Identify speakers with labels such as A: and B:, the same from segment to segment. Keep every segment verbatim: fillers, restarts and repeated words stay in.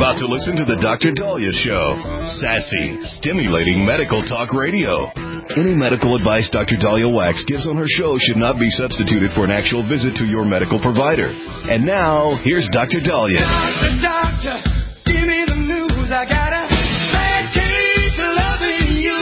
A: about to listen to the Doctor Daliah Show. Sassy, stimulating medical talk radio. Any medical advice Doctor Daliah Wax gives on her show should not be substituted for an actual visit to your medical provider. And now, here's Doctor Daliah.
B: Doctor, doctor, give me the news. I got a bad case of loving you.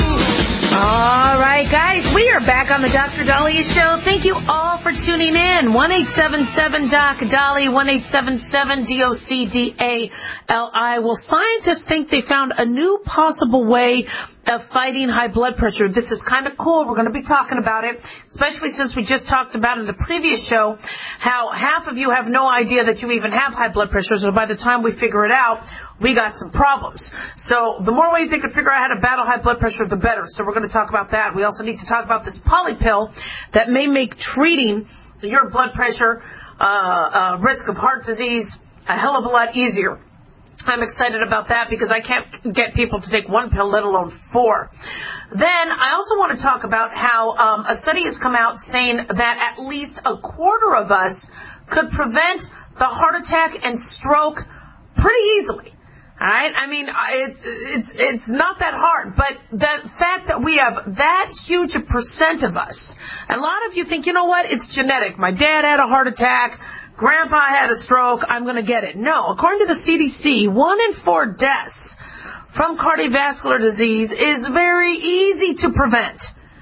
C: All right, guys, we are back on the Doctor Daliah Show. Thank you all for tuning in. one eight seven seven doc Dali, one eight seven seven D O C D A L I. Well, scientists think they found a new possible way of fighting high blood pressure. This is kind of cool. We're going to be talking about it, especially since we just talked about in the previous show how half of you have no idea that you even have high blood pressure. So by the time we figure it out, we got some problems. So the more ways they could figure out how to battle high blood pressure, the better. So we're going to talk about that. We also need to talk about this poly pill that may make treating your blood pressure, uh, uh, risk of heart disease, a hell of a lot easier. I'm excited about that because I can't get people to take one pill, let alone four. Then I also want to talk about how um, a study has come out saying that at least a quarter of us could prevent the heart attack and stroke pretty easily. All right? I mean, it's it's it's not that hard, but the fact that we have that huge a percent of us, and a lot of you think, you know what, it's genetic. My dad had a heart attack. Grandpa had a stroke, I'm going to get it. No, according to the C D C, one in four deaths from cardiovascular disease is very easy to prevent.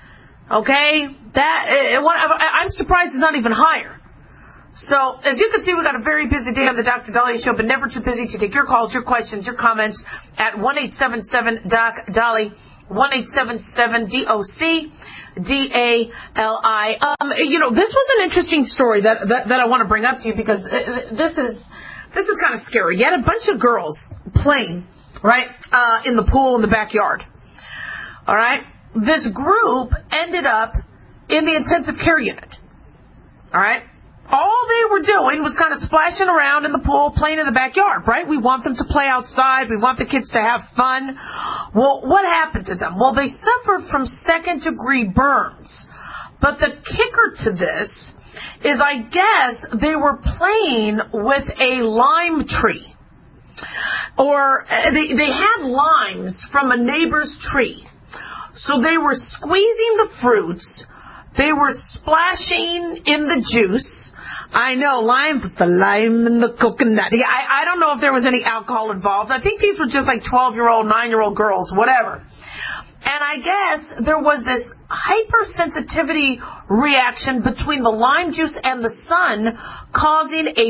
C: Okay? That I'm surprised it's not even higher. So, as you can see, we've got a very busy day on the Doctor Daliah Show, but never too busy to take your calls, your questions, your comments at one eight seven seven doc Dali, one eight seven seven D O C D A L I. Um, you know, this was an interesting story that, that, that I want to bring up to you because this is this is kind of scary. You had a bunch of girls playing, right, uh, in the pool in the backyard. All right? This group ended up in the intensive care unit. All right? All they were doing was kind of splashing around in the pool, playing in the backyard, right? We want them to play outside. We want the kids to have fun. Well, what happened to them? Well, they suffered from second-degree burns. But the kicker to this is, I guess, they were playing with a lime tree. Or they, they had limes from a neighbor's tree. So they were squeezing the fruits. They were splashing in the juice. I know, lime, put the lime in the coconut. Yeah, I, I don't know if there was any alcohol involved. I think these were just like twelve-year-old, nine-year-old girls, whatever. And I guess there was this hypersensitivity reaction between the lime juice and the sun causing a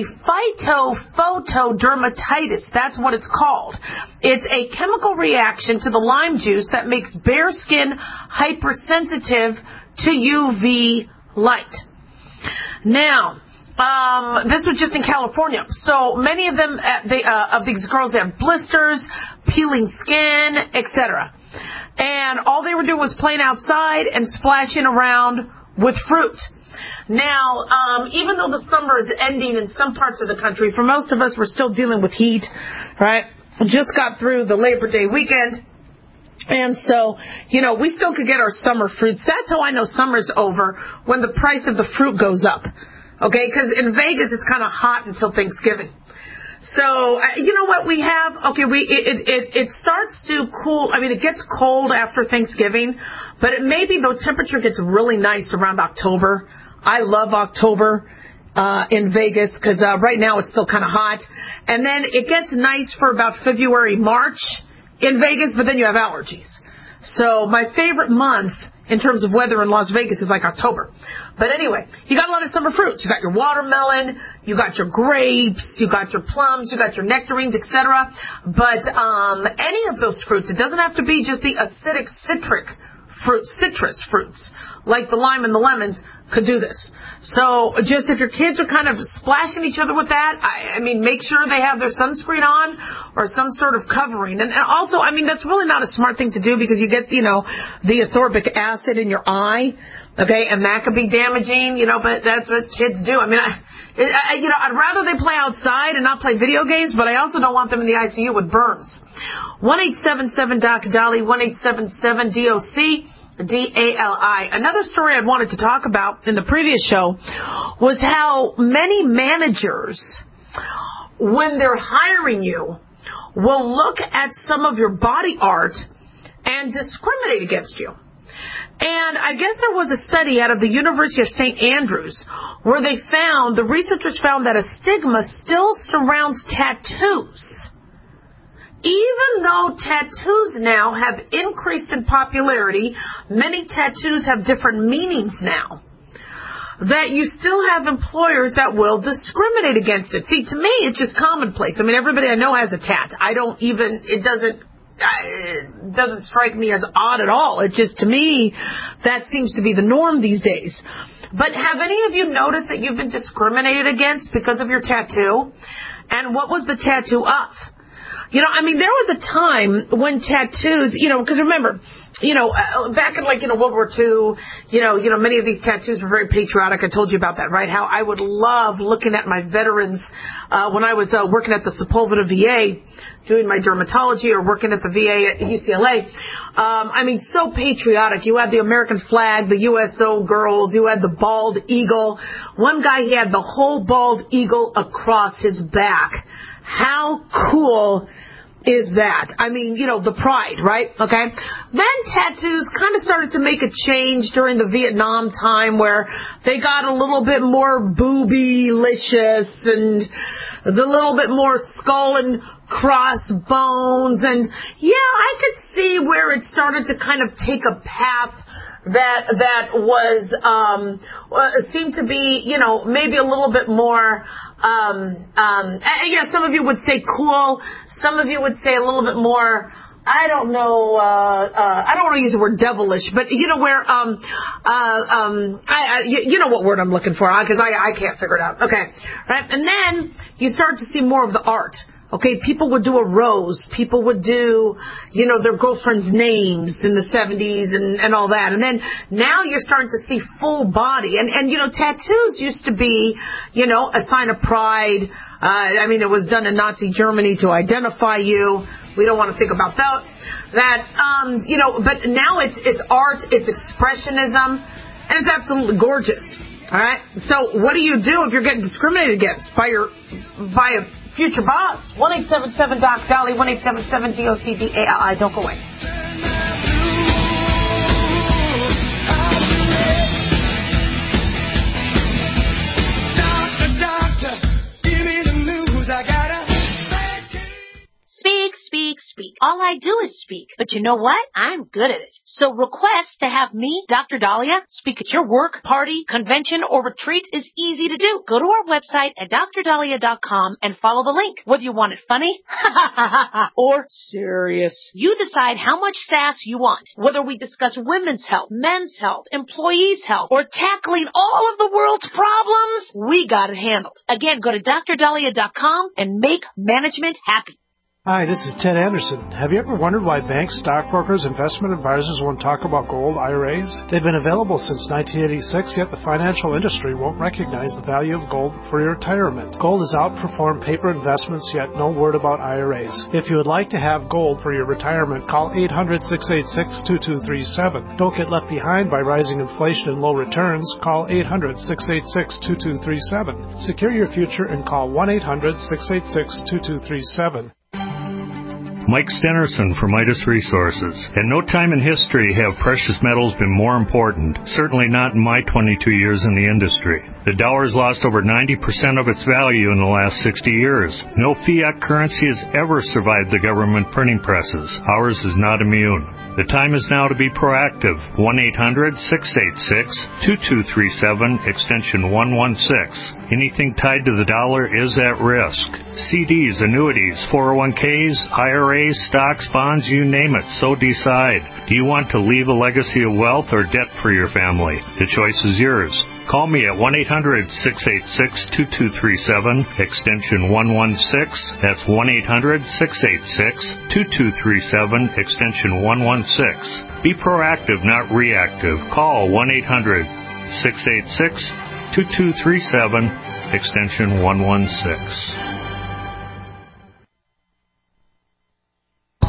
C: phytophotodermatitis. That's what it's called. It's a chemical reaction to the lime juice that makes bare skin hypersensitive to U V light. Now, um, this was just in California. So many of them, uh, they, uh, of these girls, they have blisters, peeling skin, et cetera. And all they were doing was playing outside and splashing around with fruit. Now, um, even though the summer is ending in some parts of the country, for most of us, we're still dealing with heat, right? Just got through the Labor Day weekend. And so, you know, we still could get our summer fruits. That's how I know summer's over, when the price of the fruit goes up. Okay, because in Vegas it's kind of hot until Thanksgiving. So, uh, you know what we have? Okay, we it, it it starts to cool. I mean, it gets cold after Thanksgiving, but it maybe the temperature gets really nice around October. I love October uh, in Vegas because uh, right now it's still kind of hot. And then it gets nice for about February, March in Vegas, but then you have allergies. So my favorite month in terms of weather in Las Vegas is like October. But anyway, you got a lot of summer fruits. You got your watermelon, you got your grapes, you got your plums, you got your nectarines, et cetera. But um, any of those fruits, it doesn't have to be just the acidic citric fruit, citrus fruits, like the lime and the lemons, could do this. So just if your kids are kind of splashing each other with that, I, I mean, make sure they have their sunscreen on or some sort of covering. And, and also, I mean, that's really not a smart thing to do because you get, you know, the ascorbic acid in your eye, okay, and that could be damaging, you know, but that's what kids do. I mean, I, I, you know, I'd rather they play outside and not play video games, but I also don't want them in the I C U with burns. one eight seven seven doc Dali, one eight seven seven D O C D A L I. Another story I wanted to talk about in the previous show was how many managers, when they're hiring you, will look at some of your body art and discriminate against you. And I guess there was a study out of the University of Saint Andrews where they found, the researchers found that a stigma still surrounds tattoos. Even though tattoos now have increased in popularity, many tattoos have different meanings now, that you still have employers that will discriminate against it. See, to me, it's just commonplace. I mean, everybody I know has a tat. I don't even, it doesn't, it doesn't strike me as odd at all. It just, to me, that seems to be the norm these days. But have any of you noticed that you've been discriminated against because of your tattoo? And what was the tattoo of? You know, I mean, there was a time when tattoos, you know, because remember, you know, back in like, you know, World War Two, you know, you know, many of these tattoos were very patriotic. I told you about that, right? How I would love looking at my veterans uh, when I was uh, working at the Sepulveda V A, doing my dermatology, or working at the V A at U C L A. Um, I mean, so patriotic. You had the American flag, the U S O girls, you had the bald eagle. One guy, he had the whole bald eagle across his back. How cool is that? I mean, you know, the pride, right? Okay. Then tattoos kind of started to make a change during the Vietnam time where they got a little bit more boobylicious and the little bit more skull and crossbones. And yeah, I could see where it started to kind of take a path that that was um uh, seemed to be, you know, maybe a little bit more um um yeah, some of you would say cool, some of you would say a little bit more, I don't know, uh uh I don't want to use the word devilish, but you know where um uh um I, I you, you know what word I'm looking for, because I I can't figure it out. Okay. Right? And then you start to see more of the art. Okay, people would do a rose. People would do, you know, their girlfriend's names in the seventies and, and all that. And then now you're starting to see full body. And, and, you know, tattoos used to be, you know, a sign of pride. Uh, I mean, it was done in Nazi Germany to identify you. We don't want to think about that. That, um, you know, but now it's, it's art, it's expressionism, and it's absolutely gorgeous. All right? So what do you do if you're getting discriminated against by your, by a future boss? one eight seven seven Doc Dolly, one eight seven seven D O C D A L I. Don't go away.
B: Doctor, doctor, give me the news. I got a
D: Speak, speak, speak. All I do is speak. But you know what? I'm good at it. So request to have me, Doctor Dahlia, speak at your work, party, convention, or retreat is easy to do. Go to our website at D R dahlia dot com and follow the link. Whether you want it funny or serious, you decide how much sass you want. Whether we discuss women's health, men's health, employees' health, or tackling all of the world's problems, we got it handled. Again, go to D R dahlia dot com and make management happy.
E: Hi, this is Ted Anderson. Have you ever wondered why banks, stockbrokers, investment advisors won't talk about gold I R As? They've been available since nineteen eighty-six, yet the financial industry won't recognize the value of gold for your retirement. Gold has outperformed paper investments, yet no word about I R As. If you would like to have gold for your retirement, call eight hundred, six eight six, two two three seven. Don't get left behind by rising inflation and low returns. Call eight hundred, six eight six, two two three seven. Secure your future and call one eight hundred, six eight six, two two three seven.
F: Mike Stenerson from Midas Resources. At no time in history have precious metals been more important, certainly not in my twenty-two years in the industry. The dollar has lost over ninety percent of its value in the last sixty years. No fiat currency has ever survived the government printing presses. Ours is not immune. The time is now to be proactive. one eight hundred, six eight six, two two three seven, extension one one six. Anything tied to the dollar is at risk. C Ds, annuities, four oh one Ks, I R As, stocks, bonds, you name it, so decide. Do you want to leave a legacy of wealth or debt for your family? The choice is yours. Call me at one eight hundred, six eight six, two two three seven, extension one one six. That's one eight hundred, six eight six, two two three seven, extension one one six. Be proactive, not reactive. Call one eight hundred, six eight six, two two three seven, extension one one six.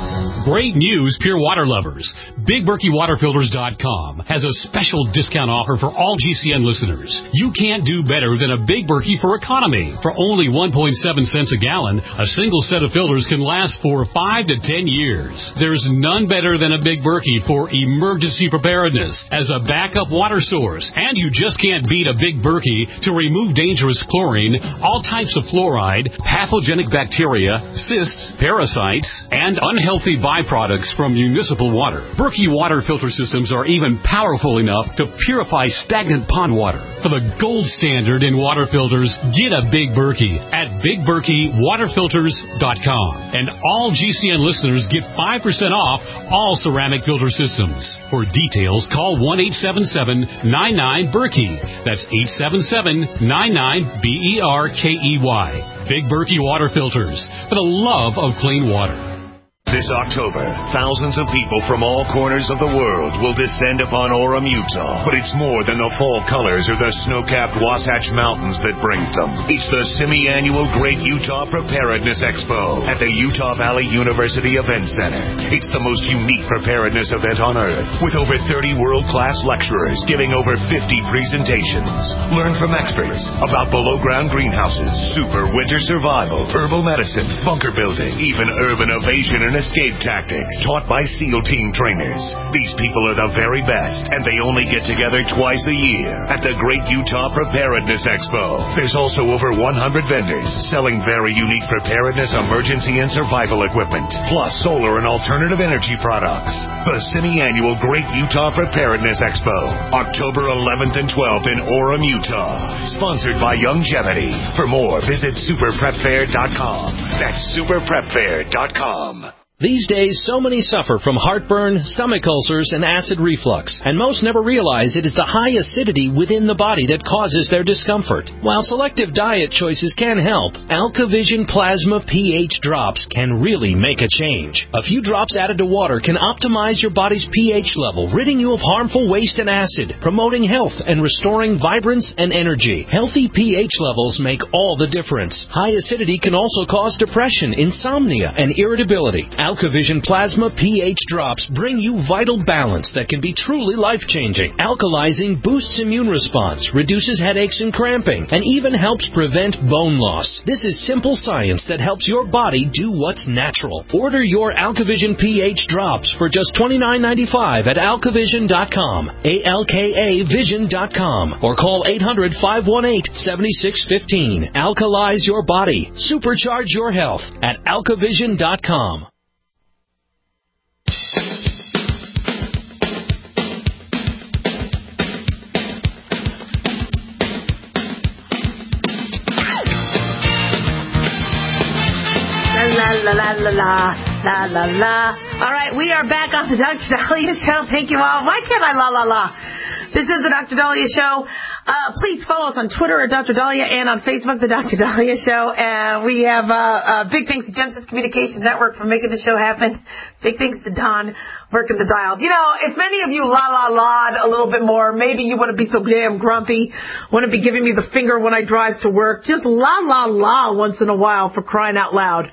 G: Great news, pure water lovers. Big Berkey Water Filters dot com has a special discount offer for all G C N listeners. You can't do better than a Big Berkey for economy. For only one point seven cents a gallon, a single set of filters can last for five to ten years. There's none better than a Big Berkey for emergency preparedness as a backup water source. And you just can't beat a Big Berkey to remove dangerous chlorine, all types of fluoride, pathogenic bacteria, cysts, parasites, and unhealthy byproducts from municipal water. Berkey water filter systems are even powerful enough to purify stagnant pond water. For the gold standard in water filters, get a Big Berkey at Big Berkey Water Filters dot com. And all G C N listeners get five percent off all ceramic filter systems. For details, call one eight seven seven, nine nine, Berkey. That's eight seven seven, nine nine, B E R K E Y. Big Berkey Water Filters, for the love of clean water.
A: This October, thousands of people from all corners of the world will descend upon Orem, Utah. But it's more than the fall colors or the snow-capped Wasatch Mountains that brings them. It's the semi-annual Great Utah Preparedness Expo at the Utah Valley University Event Center. It's the most unique preparedness event on earth, with over thirty world-class lecturers giving over fifty presentations. Learn from experts about below-ground greenhouses, super winter survival, herbal medicine, bunker building, even urban evasion and escape tactics taught by SEAL team trainers. These people are the very best, and they only get together twice a year at the Great Utah Preparedness Expo. There's also over one hundred vendors selling very unique preparedness, emergency, and survival equipment, plus solar and alternative energy products. The semi-annual Great Utah Preparedness Expo, October eleventh and twelfth in Orem, Utah. Sponsored by Youngevity. For more, visit super prep fair dot com. That's super prep fair dot com.
H: These days, so many suffer from heartburn, stomach ulcers, and acid reflux, and most never realize it is the high acidity within the body that causes their discomfort. While selective diet choices can help, AlkaVision Plasma pH drops can really make a change. A few drops added to water can optimize your body's pH level, ridding you of harmful waste and acid, promoting health and restoring vibrance and energy. Healthy pH levels make all the difference. High acidity can also cause depression, insomnia, and irritability. AlkaVision Plasma pH drops bring you vital balance that can be truly life-changing. Alkalizing boosts immune response, reduces headaches and cramping, and even helps prevent bone loss. This is simple science that helps your body do what's natural. Order your AlkaVision pH drops for just twenty-nine ninety-five at alka vision dot com, A L K A vision dot com, or call eight hundred, five one eight, seven six one five. Alkalize your body. Supercharge your health at alka vision dot com.
C: La la la la la la la. All right, we are back on the Doctor Dahlia Show. Thank you all. Why can't I la la la? This is the Doctor Dahlia Show. Uh, please follow us on Twitter at Doctor Dahlia and on Facebook, the Doctor Dahlia Show. And we have uh, uh, big thanks to Genesis Communications Network for making the show happen. Big thanks to Don working the dials. You know, if many of you la la la'd a little bit more, maybe you wouldn't be so damn grumpy, wouldn't be giving me the finger when I drive to work. Just la la la once in a while, for crying out loud.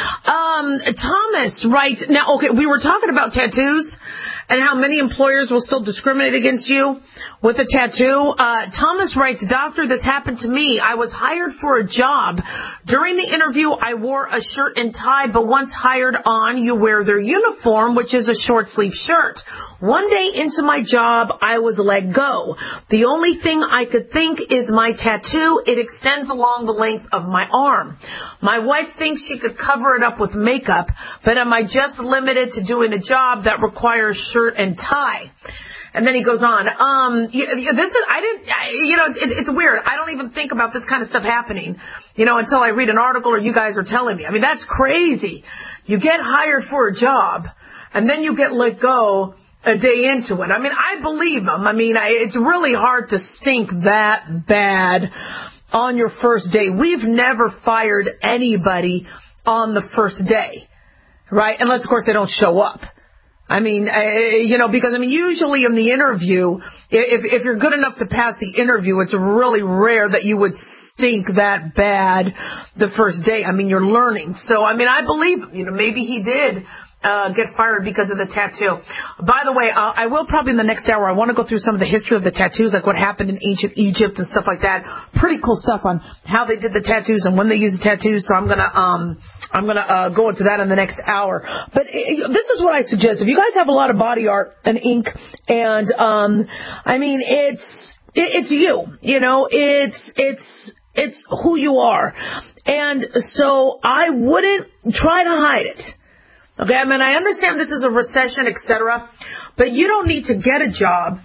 C: Um, Thomas writes, now, okay, we were talking about tattoos and how many employers will still discriminate against you with a tattoo. Uh, Thomas writes, Doctor, this happened to me. I was hired for a job. During the interview, I wore a shirt and tie, but once hired on, you wear their uniform, which is a short sleeve shirt. One day into my job, I was let go. The only thing I could think is my tattoo. It extends along the length of my arm. My wife thinks she could cover it up with makeup, but am I just limited to doing a job that requires shirt and tie? And then he goes on. Um, this is, I didn't, you know, it, it's weird. I don't even think about this kind of stuff happening, you know, until I read an article or you guys are telling me. I mean, that's crazy. You get hired for a job and then you get let go a day into it. I mean, I believe them. I mean, I, it's really hard to stink that bad on your first day. We've never fired anybody on the first day, right? Unless, of course, they don't show up. I mean, uh, you know, because, I mean, usually in the interview, if, if you're good enough to pass the interview, it's really rare that you would stink that bad the first day. I mean, you're learning. So, I mean, I believe him. You know, maybe he did uh, get fired because of the tattoo. By the way, uh, I will probably in the next hour, I want to go through some of the history of the tattoos, like what happened in ancient Egypt and stuff like that. Pretty cool stuff on how they did the tattoos and when they used the tattoos. So I'm gonna um I'm gonna uh, go into that in the next hour. But uh, this is what I suggest: if you guys have a lot of body art and ink, and um, I mean it's it, it's you, you know, it's it's it's who you are, and so I wouldn't try to hide it. Okay, I mean, I understand this is a recession, et cetera, but you don't need to get a job,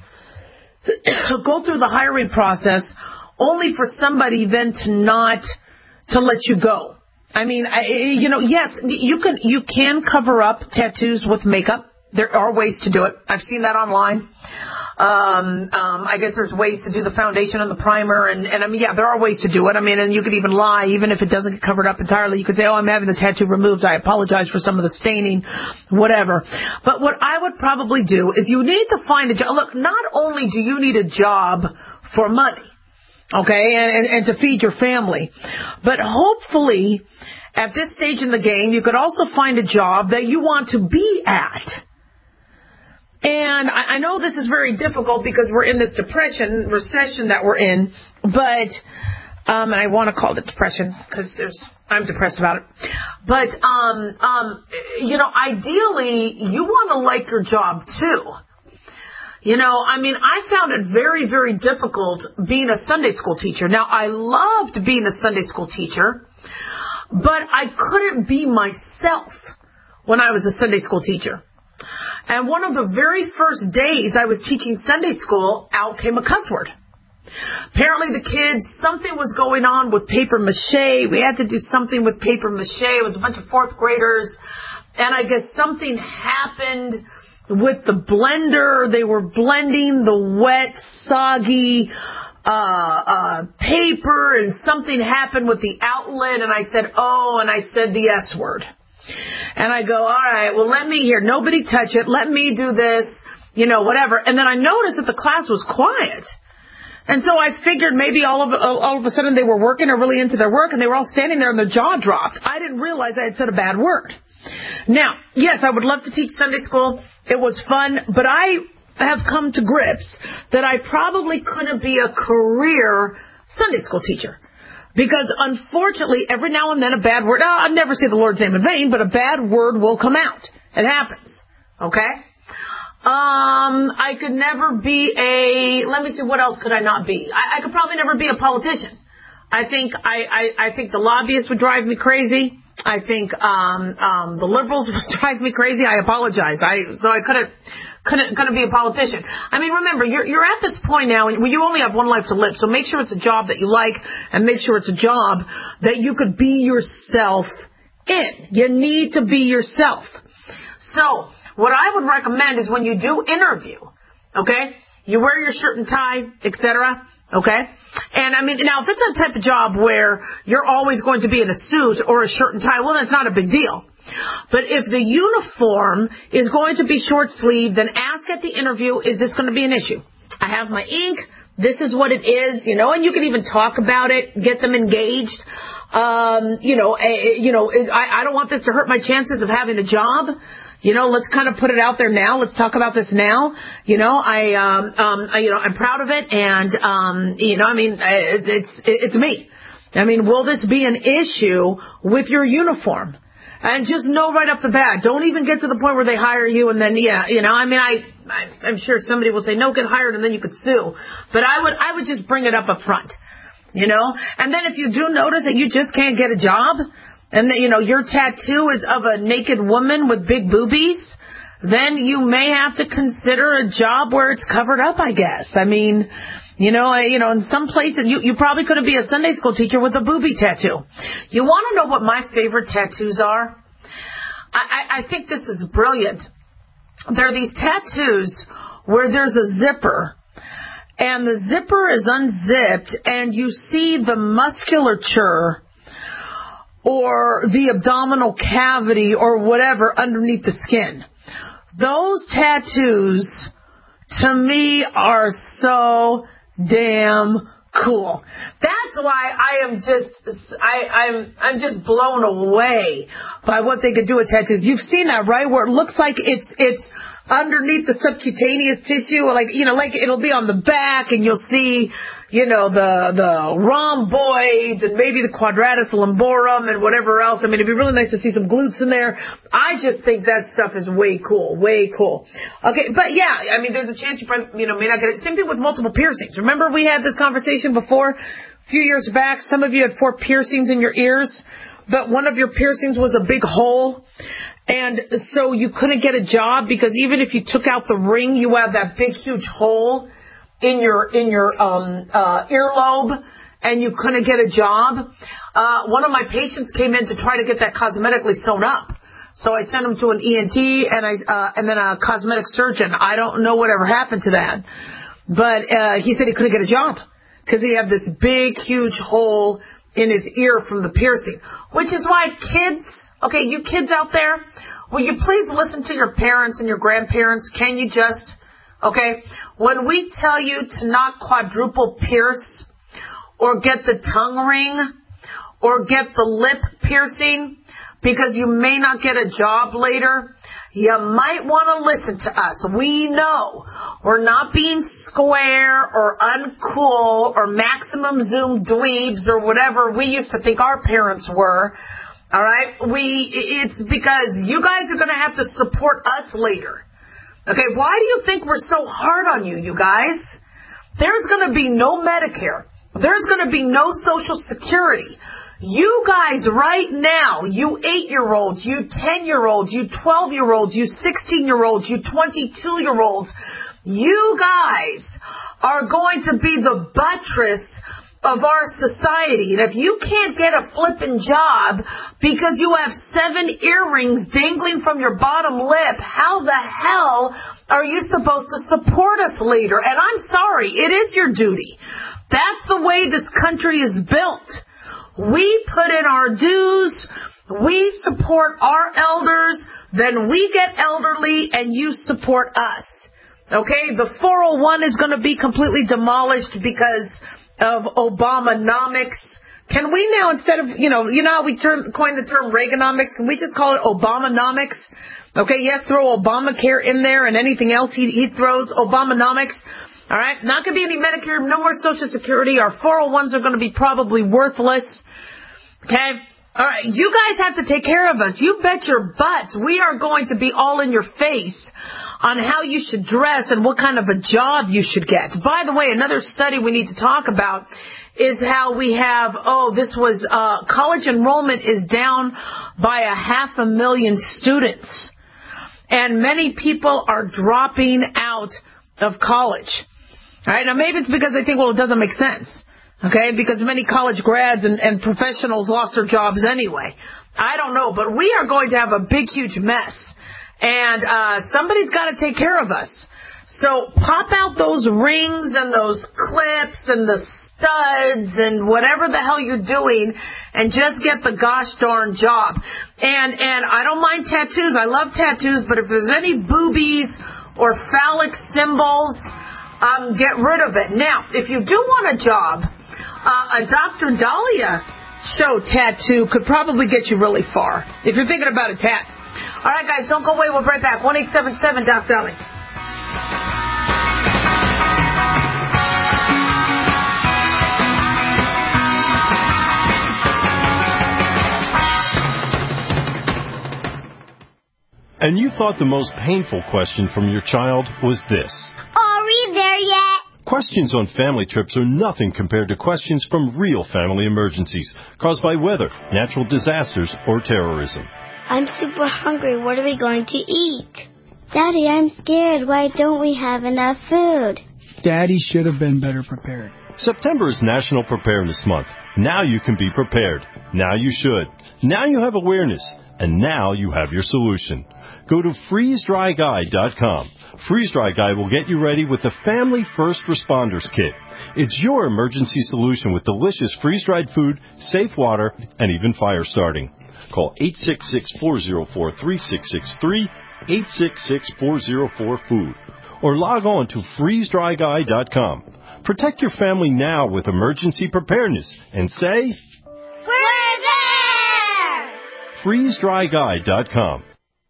C: go through the hiring process, only for somebody then to not, to let you go. I mean, I, you know, yes, you can, you can cover up tattoos with makeup. There are ways to do it. I've seen that online. Um, um, I guess there's ways to do the foundation and the primer, and, and I mean, yeah, there are ways to do it. I mean, and you could even lie, even if it doesn't get covered up entirely. You could say, oh, I'm having the tattoo removed. I apologize for some of the staining, whatever. But what I would probably do is you need to find a job. Look, not only do you need a job for money, okay, and, and, and to feed your family, but hopefully at this stage in the game, you could also find a job that you want to be at. And I know this is very difficult because we're in this depression, recession that we're in, but, um, and I want to call it depression because there's, I'm depressed about it. But, um, um, you know, ideally, you want to like your job too. You know, I mean, I found it very, very difficult being a Sunday school teacher. Now, I loved being a Sunday school teacher, but I couldn't be myself when I was a Sunday school teacher. And one of the very first days I was teaching Sunday school, out came a cuss word. Apparently the kids, something was going on with paper mache. We had to do something with paper mache. It was a bunch of fourth graders. And I guess something happened with the blender. They were blending the wet, soggy uh, uh, paper, and something happened with the outlet. And I said, oh, and I said the S word. And I go, all right, well, let me hear. Nobody touch it. Let me do this, you know, whatever. And then I noticed that the class was quiet. And so I figured maybe all of all of a sudden they were working or really into their work, and they were all standing there and their jaw dropped. I didn't realize I had said a bad word. Now, yes, I would love to teach Sunday school. It was fun, but I have come to grips that I probably couldn't be a career Sunday school teacher. Because, unfortunately, every now and then a bad word, oh, I'd never say the Lord's name in vain, but a bad word will come out. It happens. Okay? Um, I could never be a, let me see, what else could I not be? I, I could probably never be a politician. I think, I, I, I think the lobbyists would drive me crazy. I think, um, um, the liberals would drive me crazy. I apologize. I, so I couldn't, couldn't, couldn't be a politician. I mean, remember, you're, you're at this point now, and you only have one life to live, so make sure it's a job that you like, and make sure it's a job that you could be yourself in. You need to be yourself. So, what I would recommend is when you do interview, okay, you wear your shirt and tie, et cetera, okay? And, I mean, now, if it's a type of job where you're always going to be in a suit or a shirt and tie, well, that's not a big deal. But if the uniform is going to be short sleeve, then ask at the interview, is this going to be an issue? I have my ink. This is what it is, you know, and you can even talk about it, get them engaged. Um, you know, uh, you know, I, I don't want this to hurt my chances of having a job. You know, let's kind of put it out there now. Let's talk about this now. You know, I, um, um, I, you know, I'm proud of it, and um, you know, I mean, it's it's me. I mean, will this be an issue with your uniform? And just know right off the bat, don't even get to the point where they hire you and then, yeah, you know, I mean, I, I, I'm sure somebody will say, no, get hired, and then you could sue. But I would, I would just bring it up up front, you know. And then if you do notice that you just can't get a job, and that, you know, your tattoo is of a naked woman with big boobies, then you may have to consider a job where it's covered up, I guess. I mean, you know, you know, in some places, you, you probably couldn't be a Sunday school teacher with a boobie tattoo. You want to know what my favorite tattoos are? I, I, I think this is brilliant. There are these tattoos where there's a zipper, and the zipper is unzipped, and you see the musculature or the abdominal cavity or whatever underneath the skin. Those tattoos, to me, are so damn cool. That's why I am just, I, I'm, I'm just blown away by what they could do with tattoos. You've seen that, right? Where it looks like it's, it's underneath the subcutaneous tissue, or like, you know, like it'll be on the back, and you'll see, you know, the, the rhomboids and maybe the quadratus lumborum and whatever else. I mean, it'd be really nice to see some glutes in there. I just think that stuff is way cool, way cool. Okay, but yeah, I mean, there's a chance you probably, you know, may not get it. Same thing with multiple piercings. Remember we had this conversation before, a few years back. Some of you had four piercings in your ears, but one of your piercings was a big hole. And so you couldn't get a job because even if you took out the ring, you have that big, huge hole in your in your um, uh, earlobe, and you couldn't get a job. Uh, one of my patients came in to try to get that cosmetically sewn up. So I sent him to an E N T and I uh, and then a cosmetic surgeon. I don't know whatever happened to that, but uh, he said he couldn't get a job because he had this big, huge hole in his ear from the piercing. Which is why kids. Okay, you kids out there, will you please listen to your parents and your grandparents? Can you just, okay, when we tell you to not quadruple pierce or get the tongue ring or get the lip piercing because you may not get a job later, you might want to listen to us. We know we're not being square or uncool or maximum zoom dweebs or whatever we used to think our parents were. All right, we, it's because you guys are going to have to support us later. Okay, why do you think we're so hard on you, you guys? There's going to be no Medicare. There's going to be no Social Security. You guys right now, you eight-year-olds, you ten-year-olds, you twelve-year-olds, you sixteen-year-olds, you twenty-two-year-olds, you guys are going to be the buttress of our society. And if you can't get a flippin' job because you have seven earrings dangling from your bottom lip, how the hell are you supposed to support us later? And I'm sorry, it is your duty. That's the way this country is built. We put in our dues, we support our elders, then we get elderly and you support us. Okay, the four oh one is going to be completely demolished because of Obamonomics. Can we now, instead of, you know, you know how we term, coined the term Reaganomics, can we just call it Obamonomics? Okay, yes, throw Obamacare in there and anything else he, he throws, Obamonomics. All right, not going to be any Medicare, no more Social Security. Our four oh ones are going to be probably worthless. Okay, all right, you guys have to take care of us. You bet your butts we are going to be all in your face on how you should dress and what kind of a job you should get. By the way, another study we need to talk about is how we have, oh, this was, uh, college enrollment is down by a half a million students. And many people are dropping out of college. All right, now maybe it's because they think, well, it doesn't make sense. Okay, because many college grads and, and professionals lost their jobs anyway. I don't know, but we are going to have a big, huge mess. And uh somebody's got to take care of us. So pop out those rings and those clips and the studs and whatever the hell you're doing and just get the gosh darn job. And and I don't mind tattoos. I love tattoos, but if there's any boobies or phallic symbols, um, get rid of it. Now, if you do want a job, uh, a Doctor Dahlia show tattoo could probably get you really far if you're thinking about a tat. All right, guys, don't go away. We'll be right back. one eight seven seven Doc Dolly.
I: And you thought the most painful question from your child was this.
J: Are we there yet?
I: Questions on family trips are nothing compared to questions from real family emergencies caused by weather, natural disasters, or terrorism.
J: I'm super hungry. What are we going to eat? Daddy, I'm scared. Why don't we have enough food?
K: Daddy should have been better prepared.
I: September is National Preparedness Month. Now you can be prepared. Now you should. Now you have awareness. And now you have your solution. Go to freeze dry guy dot com. Freeze Dry Guy will get you ready with the Family First Responders Kit. It's your emergency solution with delicious freeze-dried food, safe water, and even fire starting. Call eight six six, four zero four, three six six three, eight six six, four zero four, food, or log on to freeze dry guy dot com. Protect your family now with emergency preparedness and say,
J: We're there!
I: freeze dry guy dot com.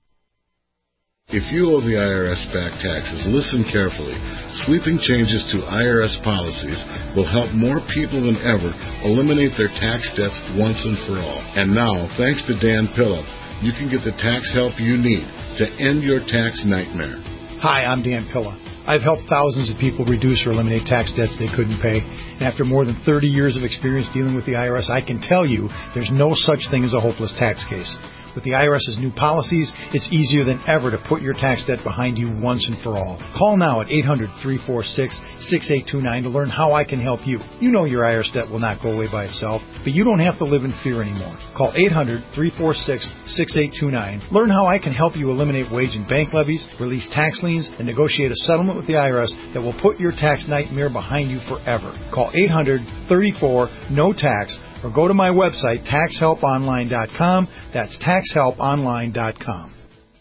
L: If you owe the I R S back taxes, listen carefully. Sweeping changes to I R S policies will help more people than ever eliminate their tax debts once and for all. And now, thanks to Dan Pilla, you can get the tax help you need to end your tax nightmare.
M: Hi, I'm Dan Pilla. I've helped thousands of people reduce or eliminate tax debts they couldn't pay. And after more than thirty years of experience dealing with the I R S, I can tell you there's no such thing as a hopeless tax case. With the IRS's new policies, it's easier than ever to put your tax debt behind you once and for all. Call now at eight hundred, three four six, six eight two nine to learn how I can help you. You know your I R S debt will not go away by itself, but you don't have to live in fear anymore. Call eight hundred, three four six, six eight two nine. Learn how I can help you eliminate wage and bank levies, release tax liens, and negotiate a settlement with the I R S that will put your tax nightmare behind you forever. Call eight hundred, thirty-four, no tax or go to my website, tax help online dot com. That's tax help online dot com.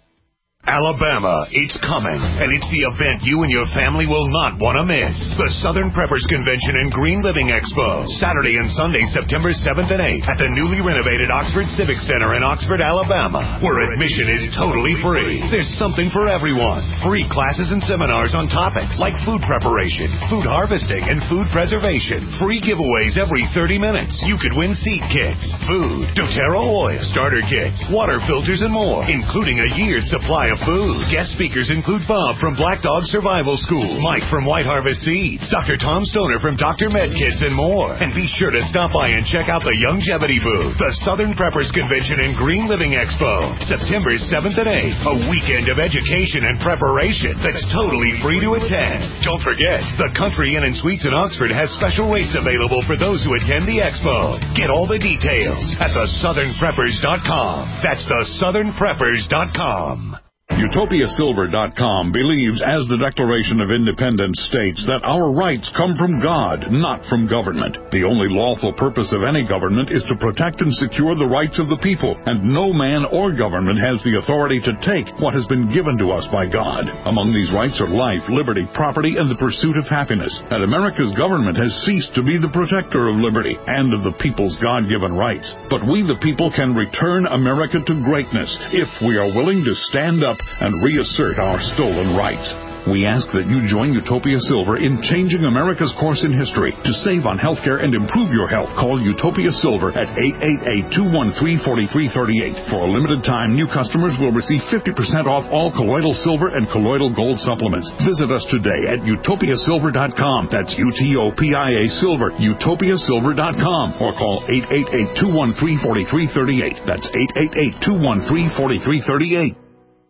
N: Alabama, it's coming, and it's the event you and your family will not want to miss. The Southern Preppers Convention and Green Living Expo, Saturday and Sunday, September seventh and eighth, at the newly renovated Oxford Civic Center in Oxford, Alabama, where admission is totally free. There's something for everyone. Free classes and seminars on topics like food preparation, food harvesting, and food preservation. Free giveaways every thirty minutes. You could win seed kits, food, doTERRA oil, starter kits, water filters, and more, including a year's supply of food. Guest speakers include Bob from Black Dog Survival School, Mike from White Harvest Seeds, Doctor Tom Stoner from Doctor Medkits, and more. And be sure to stop by and check out the Longevity booth. The Southern Preppers Convention and Green Living Expo, September seventh and eighth, a weekend of education and preparation that's totally free to attend. Don't forget, the Country Inn and Suites in Oxford has special rates available for those who attend the expo. Get all the details at the southern preppers dot com. That's the southern preppers dot com.
O: Utopia Silver dot com believes, as the Declaration of Independence states, that our rights come from God, not from government. The only lawful purpose of any government is to protect and secure the rights of the people, and no man or government has the authority to take what has been given to us by God. Among these rights are life, liberty, property, and the pursuit of happiness. And America's government has ceased to be the protector of liberty and of the people's God-given rights. But we, the people, can return America to greatness if we are willing to stand up and reassert our stolen rights. We ask that you join Utopia Silver in changing America's course in history. To save on healthcare and improve your health, call Utopia Silver at eight eight eight, two one three, four three three eight. For a limited time, new customers will receive fifty percent off all colloidal silver and colloidal gold supplements. Visit us today at Utopia Silver dot com. That's U T O P I A Silver, Utopia Silver dot com. Or call eight eight eight, two one three, four three three eight. That's eight eight eight, two one three, four three three eight.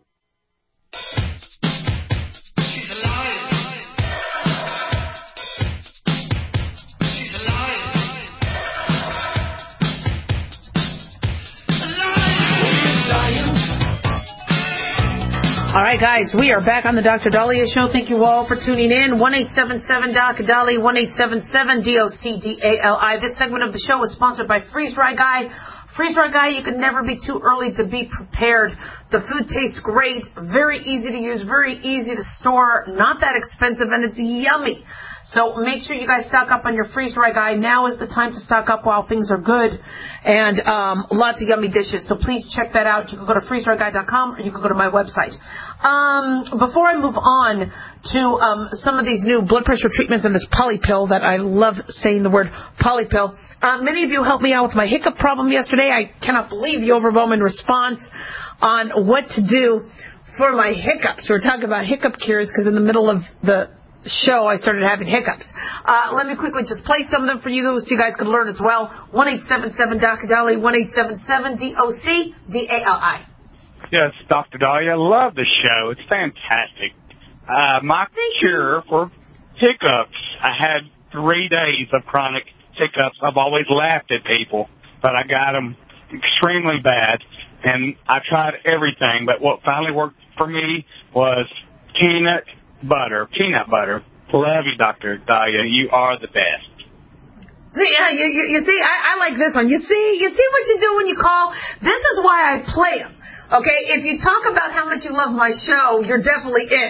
C: All right, guys, we are back on the Doctor Dahlia Show. Thank you all for tuning in. one eight seven seven, D O C, Dolly, one eight seven seven, D O C D A L I. This segment of the show is sponsored by Freeze Dry Guy. Freeze Dry Guy, you can never be too early to be prepared. The food tastes great, very easy to use, very easy to store, not that expensive, and it's yummy. So make sure you guys stock up on your Freeze Dry Guy. Now is the time to stock up while things are good, and um, lots of yummy dishes. So please check that out. You can go to freeze dry guy dot com, or you can go to my website. Um, before I move on to um, some of these new blood pressure treatments and this poly pill that I love saying the word poly pill, uh, many of you helped me out with my hiccup problem yesterday. I cannot believe the overwhelming response on what to do for my hiccups. We're talking about hiccup cures because in the middle of the show I started having hiccups. Uh, let me quickly just play some of them for you so you guys can learn as well. one eight seven seven, D O C, Dolly, one eight seven seven, D O C D A L I.
P: Yes, Doctor Dahlia, I love the show. It's fantastic. Uh, my Thank cure you. for hiccups, I had three days of chronic hiccups. I've always laughed at people, but I got them extremely bad, and I tried everything, but what finally worked for me was peanut butter, peanut butter. Love you, Doctor Dahlia. You are the best.
C: See, yeah, you, you, you see, I, I like this one. You see, you see what you do when you call? This is why I play them. Okay, if you talk about how much you love my show, you're definitely in.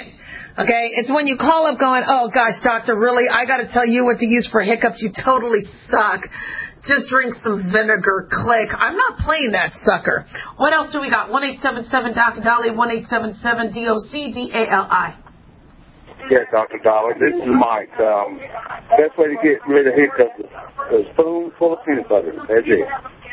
C: Okay, it's when you call up going, oh, gosh, doctor, really, I got to tell you what to use for hiccups. You totally suck. Just drink some vinegar. Click. I'm not playing that sucker. What else do we got? one eight seven seven, D O C, Dolly, one eight seven seven, D O C D A L I.
Q: Yeah, Doctor Dollar, this is Mike. Um, best way to get rid of hiccups is a spoon full of peanut butter. That's it.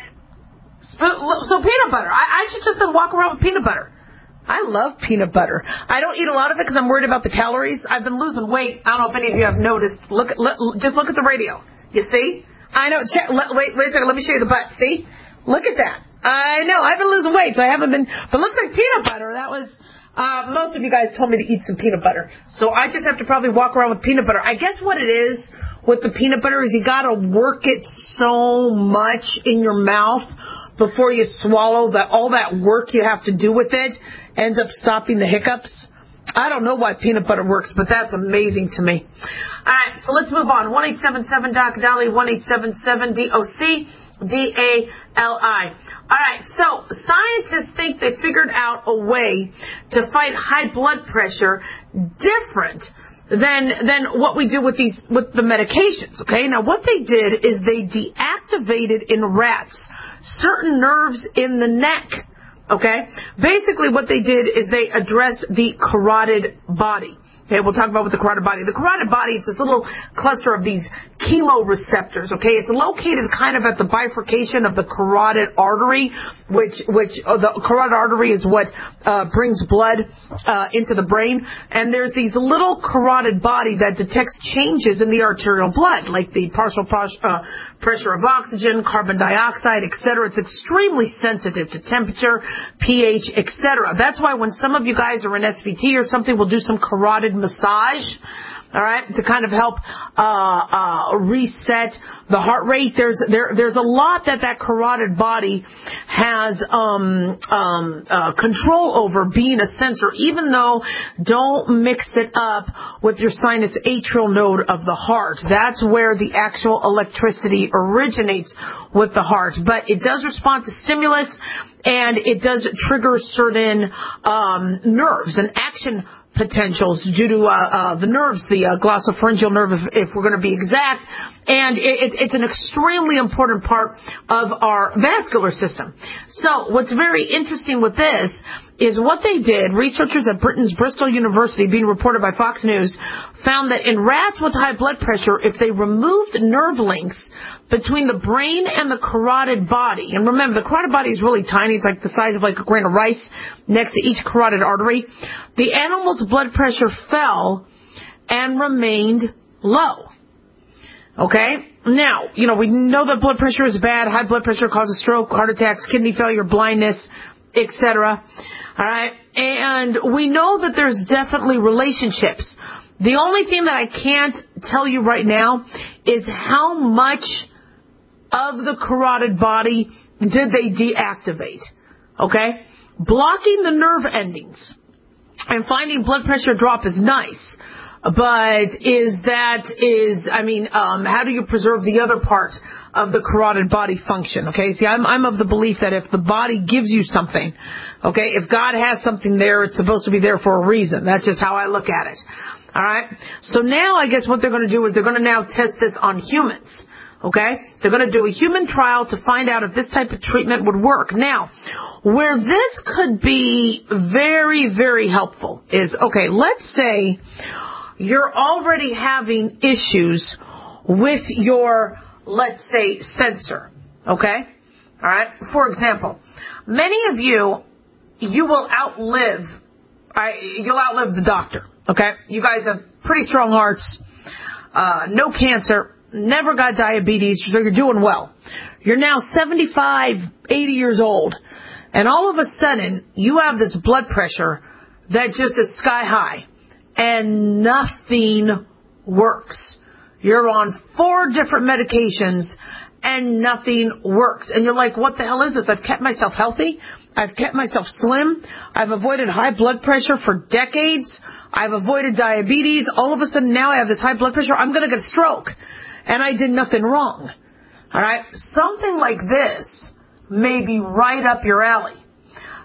C: Spoon, so peanut butter. I, I should just then walk around with peanut butter. I love peanut butter. I don't eat a lot of it because I'm worried about the calories. I've been losing weight. I don't know if any of you have noticed. Look, look just look at the radio. You see? I know. Check, let, wait, wait a second. Let me show you the butt. See? Look at that. I know. I've been losing weight, so I haven't been. But it looks like peanut butter. That was. Uh, most of you guys told me to eat some peanut butter, so I just have to probably walk around with peanut butter. I guess what it is with the peanut butter is you got to work it so much in your mouth before you swallow that all that work you have to do with it ends up stopping the hiccups. I don't know why peanut butter works, but that's amazing to me. All right, so let's move on. one eight seven seven, D O C, Dolly, one eight seven seven, D O C D A L I. All right, so scientists think they figured out a way to fight high blood pressure different than than what we do with these with the medications. Okay, now what they did is they deactivated in rats certain nerves in the neck. Okay, basically what they did is they address the carotid body. Okay, we'll talk about what the carotid body. The carotid body is this little cluster of these chemoreceptors. Okay, it's located kind of at the bifurcation of the carotid artery, which which uh, the carotid artery is what uh, brings blood uh, into the brain. And there's these little carotid body that detects changes in the arterial blood, like the partial pros- uh, pressure of oxygen, carbon dioxide, et cetera. It's extremely sensitive to temperature, pH, et cetera. That's why when some of you guys are in S V T or something, we'll do some carotid massage, all right, to kind of help uh, uh, reset the heart rate. There's there there's a lot that that carotid body has um, um, uh, control over, being a sensor. Even though don't mix it up with your sinus atrial node of the heart. That's where the actual electricity originates with the heart. But it does respond to stimulus, and it does trigger certain um, nerves and action potentials due to uh, uh, the nerves, the uh, glossopharyngeal nerve, if, if we're going to be exact. And it, it's an extremely important part of our vascular system. So what's very interesting with this is what they did, researchers at Britain's Bristol University, being reported by Fox News, found that in rats with high blood pressure, if they removed nerve links between the brain and the carotid body, and remember, the carotid body is really tiny, it's like the size of like a grain of rice next to each carotid artery, the animal's blood pressure fell and remained low. Okay? Now, you know, we know that blood pressure is bad. High blood pressure causes stroke, heart attacks, kidney failure, blindness, et cetera. All right? And we know that there's definitely relationships. The only thing that I can't tell you right now is how much of the carotid body did they deactivate. Okay? Blocking the nerve endings and finding blood pressure drop is nice. But is that is, I mean, um, how do you preserve the other part of the carotid body function? Okay, see, I'm, I'm of the belief that if the body gives you something, okay, if God has something there, it's supposed to be there for a reason. That's just how I look at it. All right, so now I guess what they're going to do is they're going to now test this on humans. Okay, they're going to do a human trial to find out if this type of treatment would work. Now, where this could be very, very helpful is, okay, let's say you're already having issues with your, let's say, sensor, okay? All right? For example, many of you, you will outlive, I, you'll outlive the doctor, okay? You guys have pretty strong hearts, uh, no cancer, never got diabetes, so you're doing well. You're now seventy-five, eighty years old, and all of a sudden, you have this blood pressure that just is sky high. And nothing works. You're on four different medications and nothing works. And you're like, what the hell is this? I've kept myself healthy. I've kept myself slim. I've avoided high blood pressure for decades. I've avoided diabetes. All of a sudden now I have this high blood pressure. I'm going to get a stroke. And I did nothing wrong. All right. Something like this may be right up your alley.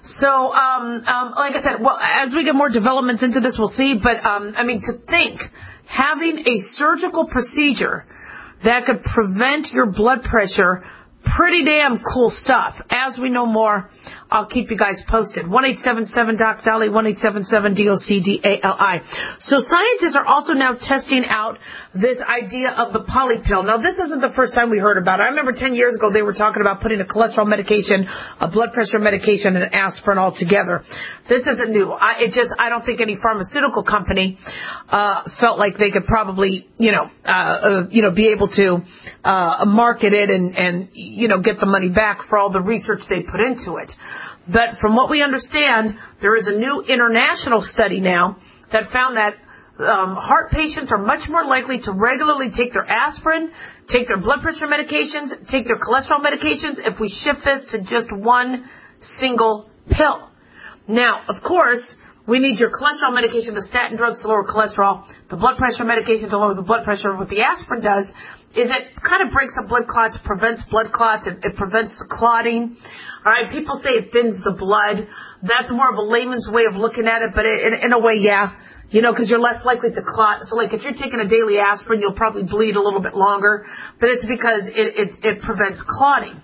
C: So, um, um, like I said, well, as we get more developments into this, we'll see. But, um, I mean, to think having a surgical procedure that could prevent your blood pressure, pretty damn cool stuff. As we know more, I'll keep you guys posted. one eight seven seven doc Dolly, one eight seven seven D O C D A L I. So scientists are also now testing out this idea of the poly pill. Now, this isn't the first time we heard about it. I remember ten years ago they were talking about putting a cholesterol medication, a blood pressure medication, and an aspirin all together. This isn't new. I, it just, I don't think any pharmaceutical company uh, felt like they could probably, you know, uh, uh, you know, be able to uh, market it and, and, you know, get the money back for all the research they put into it. But from what we understand, there is a new international study now that found that um, heart patients are much more likely to regularly take their aspirin, take their blood pressure medications, take their cholesterol medications if we shift this to just one single pill. Now, of course, we need your cholesterol medication, the statin drugs to lower cholesterol, the blood pressure medication to lower the blood pressure. What the aspirin does is it kind of breaks up blood clots, prevents blood clots, it, it prevents clotting. All right, people say it thins the blood. That's more of a layman's way of looking at it, but it, in, in a way, yeah, you know, because you're less likely to clot. So, like, if you're taking a daily aspirin, you'll probably bleed a little bit longer, but it's because it, it, it prevents clotting.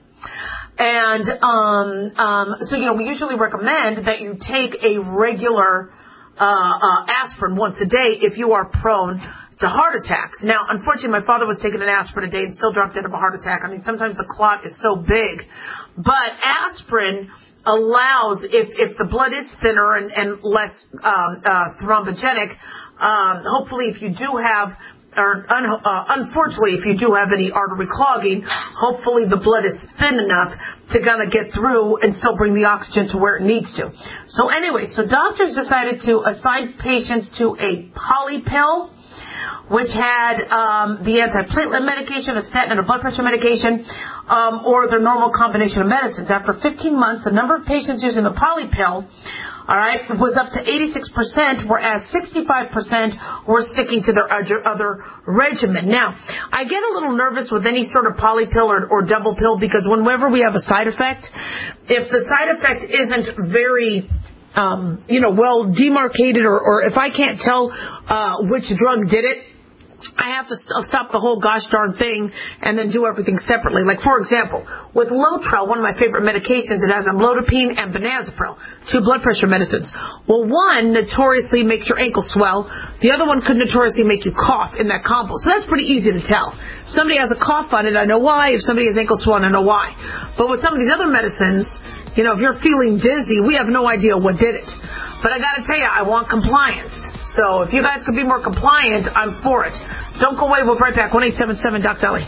C: And um, um, so, you know, we usually recommend that you take a regular uh, uh, aspirin once a day if you are prone to heart attacks. Now, unfortunately, my father was taking an aspirin a day and still dropped dead of a heart attack. I mean, sometimes the clot is so big. But aspirin allows, if, if the blood is thinner and, and less um, uh, thrombogenic, um, hopefully if you do have, or un, uh, unfortunately if you do have any artery clogging, hopefully the blood is thin enough to kind of get through and still bring the oxygen to where it needs to. So anyway, so doctors decided to assign patients to a poly pill, which had um, the antiplatelet medication, a statin, and a blood pressure medication, um, or their normal combination of medicines. After fifteen months, the number of patients using the poly pill, all right, was up to eighty-six percent, whereas sixty-five percent were sticking to their other, other regimen. Now, I get a little nervous with any sort of poly pill or, or double pill because whenever we have a side effect, if the side effect isn't very um, you know, well demarcated, or, or if I can't tell uh, which drug did it, I have to st- stop the whole gosh darn thing and then do everything separately. Like, for example, with Lotrel, one of my favorite medications, it has amlodipine and benazepril, two blood pressure medicines. Well, one notoriously makes your ankle swell. The other one could notoriously make you cough in that combo. So that's pretty easy to tell. If somebody has a cough on it, I know why. If somebody has ankle swelling, I know why. But with some of these other medicines, you know, if you're feeling dizzy, we have no idea what did it. But I got to tell you, I want compliance. So if you guys could be more compliant, I'm for it. Don't go away. We'll be right back. one eight seven seven doc Dolly.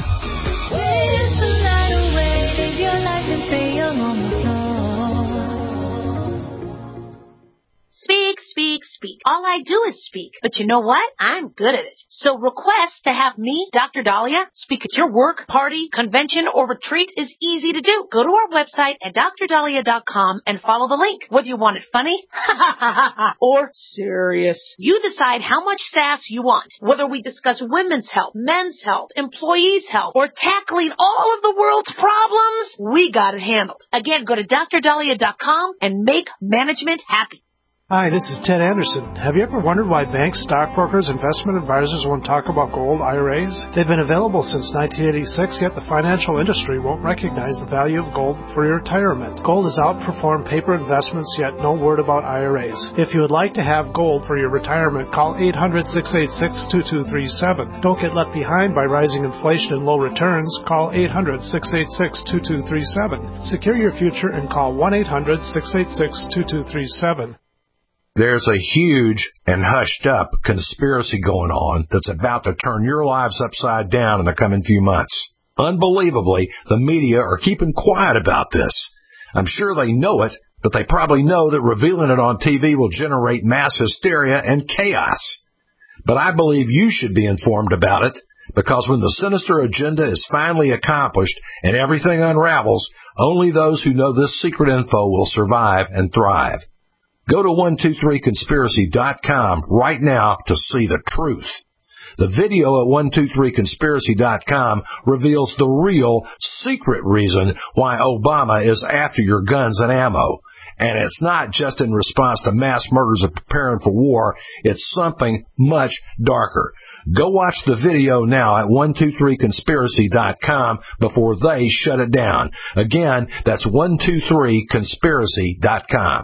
D: Speak, speak, speak. All I do is speak. But you know what? I'm good at it. So request to have me, Doctor Dahlia, speak at your work, party, convention, or retreat is easy to do. Go to our website at dr dahlia dot com and follow the link. Whether you want it funny or serious, you decide how much sass you want. Whether we discuss women's health, men's health, employees' health, or tackling all of the world's problems, we got it handled. Again, go to dr dahlia dot com and make management happy.
E: Hi, this is Ted Anderson. Have you ever wondered why banks, stockbrokers, investment advisors won't talk about gold I R As? They've been available since nineteen eighty-six, yet the financial industry won't recognize the value of gold for your retirement. Gold has outperformed paper investments, yet no word about I R As. If you would like to have gold for your retirement, call eight hundred, six eight six, two two three seven. Don't get left behind by rising inflation and low returns. Call eight hundred, six eight six, two two three seven. Secure your future and call one eight hundred, six eight six, two two three seven.
R: There's a huge and hushed-up conspiracy going on that's about to turn your lives upside down in the coming few months. Unbelievably, the media are keeping quiet about this. I'm sure they know it, but they probably know that revealing it on T V will generate mass hysteria and chaos. But I believe you should be informed about it, because when the sinister agenda is finally accomplished and everything unravels, only those who know this secret info will survive and thrive. Go to one two three conspiracy dot com right now to see the truth. The video at one two three conspiracy dot com reveals the real, secret reason why Obama is after your guns and ammo. And it's not just in response to mass murders or preparing for war. It's something much darker. Go watch the video now at one two three conspiracy dot com before they shut it down. Again, that's one two three conspiracy dot com.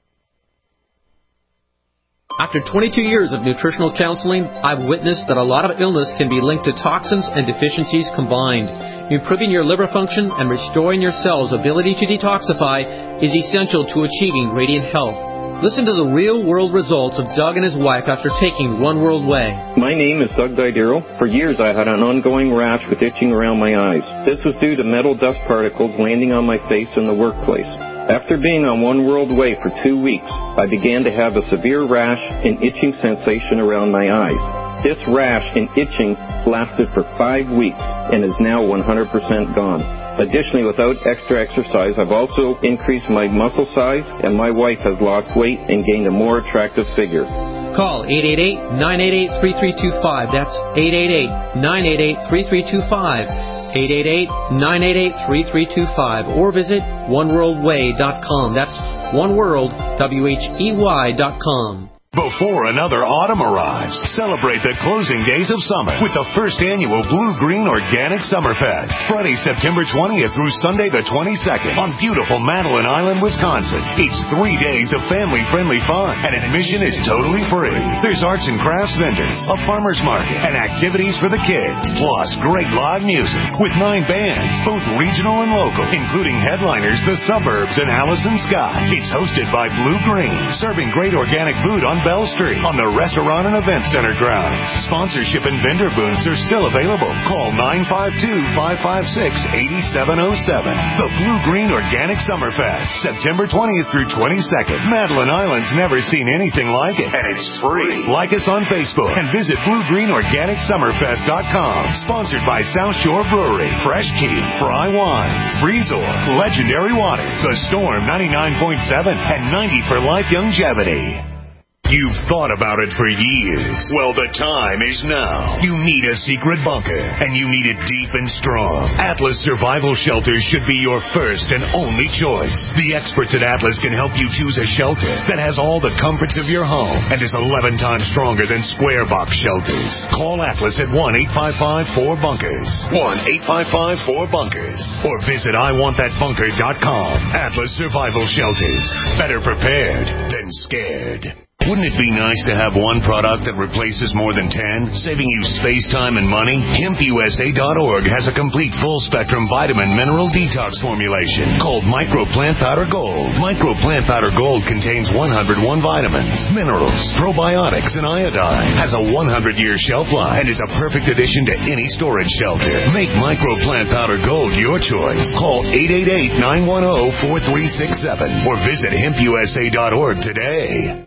S: After twenty-two years of nutritional counseling, I've witnessed that a lot of illness can be linked to toxins and deficiencies combined. Improving your liver function and restoring your cells' ability to detoxify is essential to achieving radiant health. Listen to the real-world results of Doug and his wife after taking One World Way.
T: My name is Doug Didero. For years I had an ongoing rash with itching around my eyes. This was due to metal dust particles landing on my face in the workplace. After being on One World Way for two weeks, I began to have a severe rash and itching sensation around my eyes. This rash and itching lasted for five weeks and is now one hundred percent gone. Additionally, without extra exercise, I've also increased my muscle size, and my wife has lost weight and gained a more attractive figure.
S: Call eight eight eight, nine eight eight, three three two five. That's eight eight eight, nine eight eight, three three two five. eight eight eight, nine eight eight, three three two five. Or visit one world way dot com. That's one world, W H E Y dot com.
N: Before another autumn arrives, celebrate the closing days of summer with the first annual Blue Green Organic Summerfest. Friday, September twentieth through Sunday the twenty-second on beautiful Madeline Island, Wisconsin. It's three days of family-friendly fun, and admission is totally free. There's arts and crafts vendors, a farmer's market, and activities for the kids. Plus, great live music with nine bands, both regional and local, including headliners The Suburbs and Allison Scott. It's hosted by Blue Green, serving great organic food on Bell Street on the Restaurant and Event Center grounds. Sponsorship and vendor booths are still available. Call nine five two, five five six, eight seven zero seven. The Blue Green Organic Summerfest, September twentieth through twenty-second. Madeline Island's never seen anything like it, and it's free. Like us on Facebook and visit blue green organic summerfest dot com. Sponsored by South Shore Brewery, Fresh Key, Fry Wines, Resor, Legendary Waters, The Storm ninety-nine point seven, and ninety for Life Longevity. You've thought about it for years. Well, the time is now. You need a secret bunker, and you need it deep and strong. Atlas Survival Shelters should be your first and only choice. The experts at Atlas can help you choose a shelter that has all the comforts of your home and is eleven times stronger than square box shelters. Call Atlas at one eight five five, four bunkers. one eight five five, four bunkers. Or visit I want that bunker dot com. Atlas Survival Shelters. Better prepared than scared. Wouldn't it be nice to have one product that replaces more than ten, saving you space, time, and money? hemp U S A dot org has a complete full-spectrum vitamin mineral detox formulation called Micro Plant Powder Gold. Micro Plant Powder Gold contains one hundred one vitamins, minerals, probiotics, and iodine. Has a one hundred year shelf life and is a perfect addition to any storage shelter. Make Micro Plant Powder Gold your choice. Call eight eight eight, nine one zero, four three six seven or visit hemp U S A dot org today.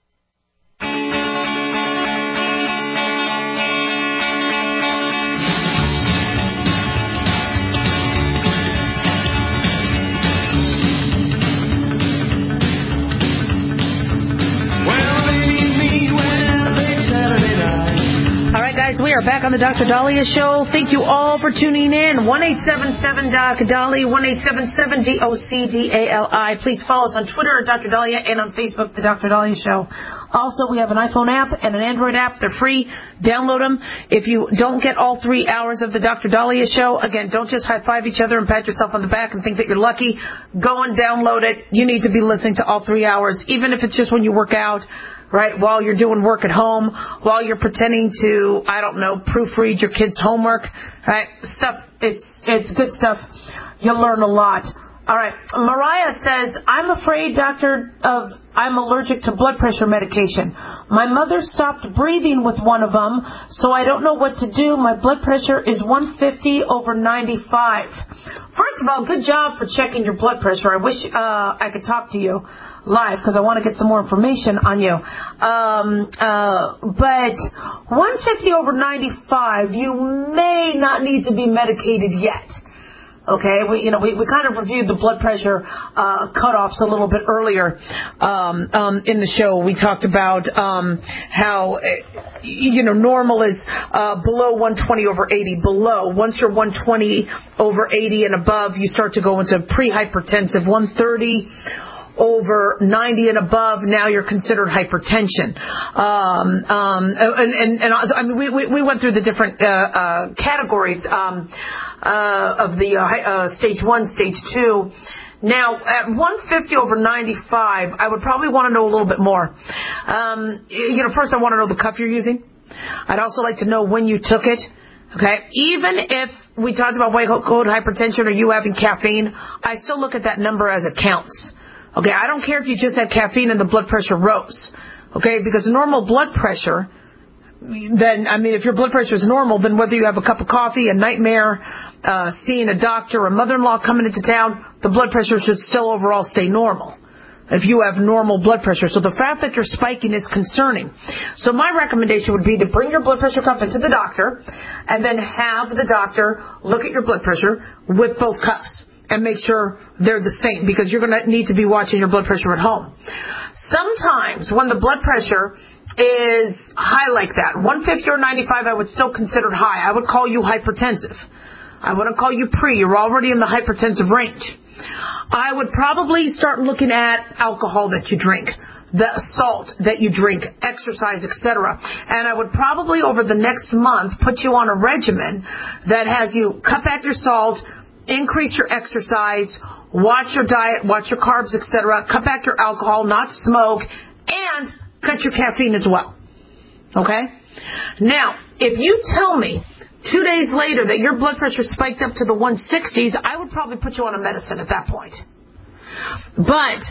C: We are back on the Doctor Dahlia Show. Thank you all for tuning in. one eight seven seven, D O C, Dali, one eight seven seven, D O C D A L I. Please follow us on Twitter at Doctor Dahlia and on Facebook, The Doctor Dahlia Show. Also, we have an iPhone app and an Android app. They're free. Download them. If you don't get all three hours of the Doctor Dahlia Show, again, don't just high-five each other and pat yourself on the back and think that you're lucky. Go and download it. You need to be listening to all three hours, even if it's just when you work out, right, while you're doing work at home, while you're pretending to, I don't know, proofread your kids' homework, right? Stuff, it's it's good stuff. You'll learn a lot. All right. Mariah says, I'm afraid, doctor, of I'm allergic to blood pressure medication. My mother stopped breathing with one of them, so I don't know what to do. My blood pressure is one fifty over ninety-five. First of all, good job for checking your blood pressure. I wish uh, I could talk to you live because I want to get some more information on you. Um, uh, but one fifty over ninety-five, you may not need to be medicated yet. Okay, we, you know, we, we kind of reviewed the blood pressure uh, cutoffs a little bit earlier um, um, in the show. We talked about um, how, you know, normal is uh, below one twenty over eighty. Below, once you're one twenty over eighty and above, you start to go into pre-hypertensive. one thirty over ninety and above, now you're considered hypertension. Um, um, and, and, and I mean, we, we went through the different uh, uh, categories um, uh, of the uh, uh, stage one, stage two. Now, at one fifty over ninety-five, I would probably want to know a little bit more. Um, you know, first I want to know the cuff you're using. I'd also like to know when you took it. Okay, even if we talked about white coat hypertension or you having caffeine, I still look at that number as it counts. Okay, I don't care if you just had caffeine and the blood pressure rose. Okay, because normal blood pressure, then, I mean, if your blood pressure is normal, then whether you have a cup of coffee, a nightmare, uh, seeing a doctor, a mother-in-law coming into town, the blood pressure should still overall stay normal if you have normal blood pressure. So the fact that you're spiking is concerning. So my recommendation would be to bring your blood pressure cuff into the doctor and then have the doctor look at your blood pressure with both cuffs and make sure they're the same, because you're going to need to be watching your blood pressure at home. Sometimes when the blood pressure is high like that, one fifty or ninety-five, I would still consider high. I would call you hypertensive. I wouldn't call you pre. You're already in the hypertensive range. I would probably start looking at alcohol that you drink, the salt that you drink, exercise, et cetera. And I would probably, over the next month, put you on a regimen that has you cut back your salt, increase your exercise, watch your diet, watch your carbs, et cetera, cut back your alcohol, not smoke, and cut your caffeine as well. Okay? Now, if you tell me two days later that your blood pressure spiked up to the one sixties, I would probably put you on a medicine at that point. But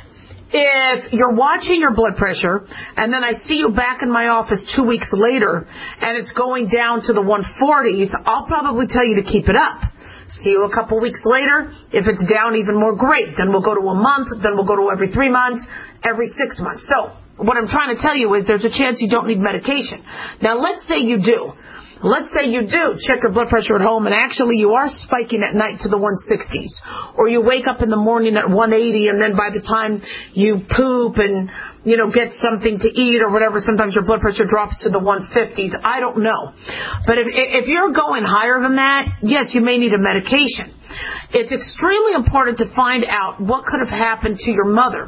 C: if you're watching your blood pressure and then I see you back in my office two weeks later and it's going down to the one forties, I'll probably tell you to keep it up. See you a couple weeks later. If it's down even more, great. Then we'll go to a month. Then we'll go to every three months, every six months. So what I'm trying to tell you is there's a chance you don't need medication. Now, let's say you do. Let's say you do check your blood pressure at home and actually you are spiking at night to the one sixties. Or you wake up in the morning at one eighty and then by the time you poop and, you know, get something to eat or whatever, sometimes your blood pressure drops to the one fifties. I don't know. But if, if you're going higher than that, yes, you may need a medication. It's extremely important to find out what could have happened to your mother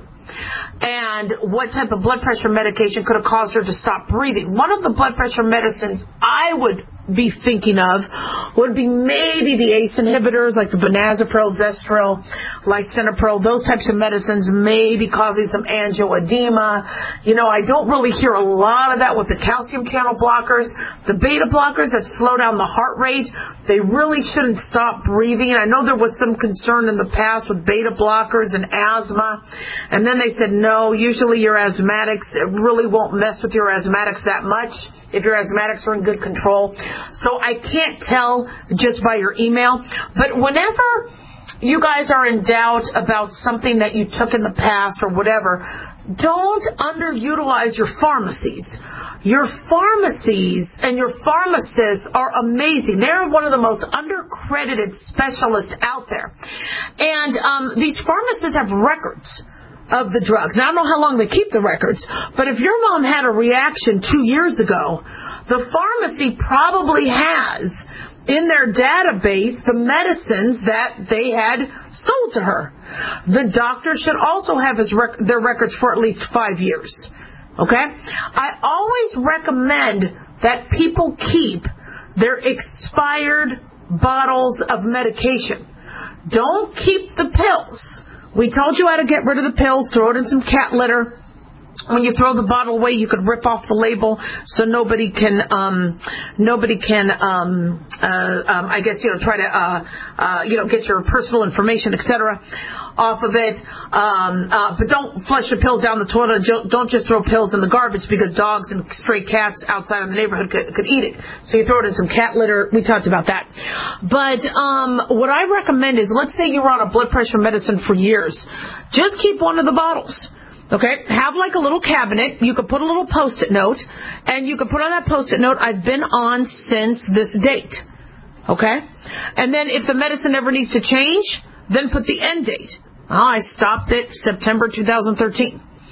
C: and what type of blood pressure medication could have caused her to stop breathing. One of the blood pressure medicines I would be thinking of would be maybe the A C E inhibitors like the benazepril, Zestril, lisinopril. Those types of medicines may be causing some angioedema. You know, I don't really hear a lot of that with the calcium channel blockers. The beta blockers that slow down the heart rate, they really shouldn't stop breathing. And I know there was some concern in the past with beta blockers and asthma. And then they said, no, usually your asthmatics, it really won't mess with your asthmatics that much if your asthmatics are in good control. So I can't tell just by your email. But whenever you guys are in doubt about something that you took in the past or whatever, don't underutilize your pharmacies. Your pharmacies and your pharmacists are amazing. They're one of the most undercredited specialists out there. And um, these pharmacists have records of the drugs. Now, I don't know how long they keep the records, but if your mom had a reaction two years ago, the pharmacy probably has in their database the medicines that they had sold to her. The doctor should also have his rec- their records for at least five years. Okay? I always recommend that people keep their expired bottles of medication. Don't keep the pills. We told you how to get rid of the pills, throw it in some cat litter. When you throw the bottle away, you could rip off the label so nobody can, um, nobody can, um, uh, um, I guess, you know, try to, uh, uh, you know, get your personal information, et cetera, off of it. Um, uh, but don't flush your pills down the toilet. Don't just throw pills in the garbage because dogs and stray cats outside of the neighborhood could, could eat it. So you throw it in some cat litter. We talked about that. But um, what I recommend is, let's say you're on a blood pressure medicine for years. Just keep one of the bottles. Okay, have like a little cabinet. You could put a little Post-it note, and you could put on that Post-it note, I've been on since this date. Okay? And then if the medicine ever needs to change, then put the end date. Oh, I stopped it September two thousand thirteen.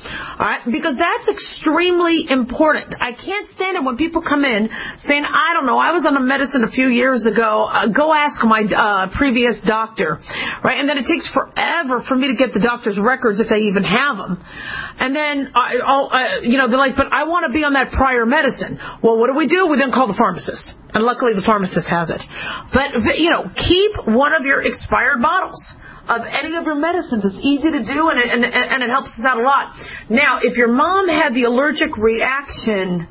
C: All right, because that's extremely important. I can't stand it when people come in saying, I don't know, I was on a medicine a few years ago. Uh, go ask my uh, previous doctor, right? And then it takes forever for me to get the doctor's records if they even have them. And then, I, I'll, uh, you know, they're like, but I want to be on that prior medicine. Well, what do we do? We then call the pharmacist. And luckily the pharmacist has it. But, you know, keep one of your expired bottles of any of your medicines. It's easy to do, and it, and, and it helps us out a lot. Now, if your mom had the allergic reaction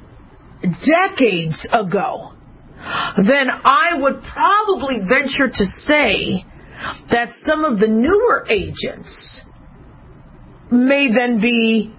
C: decades ago, then I would probably venture to say that some of the newer agents may then be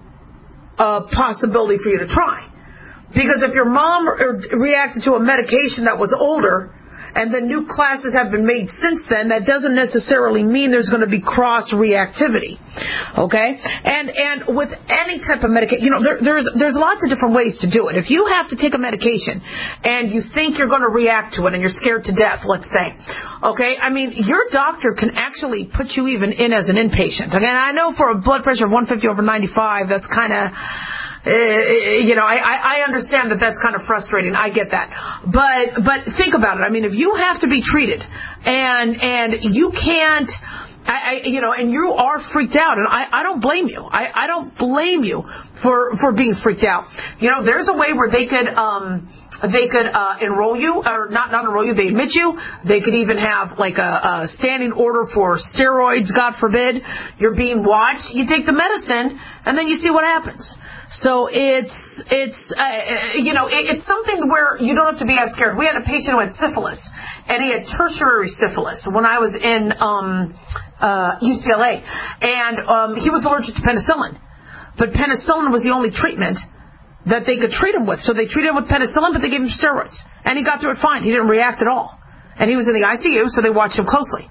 C: a possibility for you to try. Because if your mom reacted to a medication that was older, and the new classes have been made since then, that doesn't necessarily mean there's going to be cross-reactivity. Okay? And and with any type of medication, you know, there, there's there's lots of different ways to do it. If you have to take a medication and you think you're going to react to it and you're scared to death, let's say, okay, I mean, your doctor can actually put you even in as an inpatient. Again, I know for a blood pressure of one fifty over ninety-five, that's kind of... Uh, you know, I, I understand that that's kind of frustrating. I get that. But but think about it. I mean, if you have to be treated and and you can't, I, I you know, and you are freaked out, and I, I don't blame you. I, I don't blame you for, for being freaked out. You know, there's a way where they could um they could uh, enroll you, or not not enroll you, they admit you. They could even have like a, a standing order for steroids, God forbid. You're being watched. You take the medicine, and then you see what happens. So it's, it's uh, you know, it, it's something where you don't have to be as scared. We had a patient who had syphilis, and he had tertiary syphilis when I was in um, uh, U C L A. And um, he was allergic to penicillin. But penicillin was the only treatment that they could treat him with. So they treated him with penicillin, but they gave him steroids. And he got through it fine. He didn't react at all. And he was in the I C U, so they watched him closely.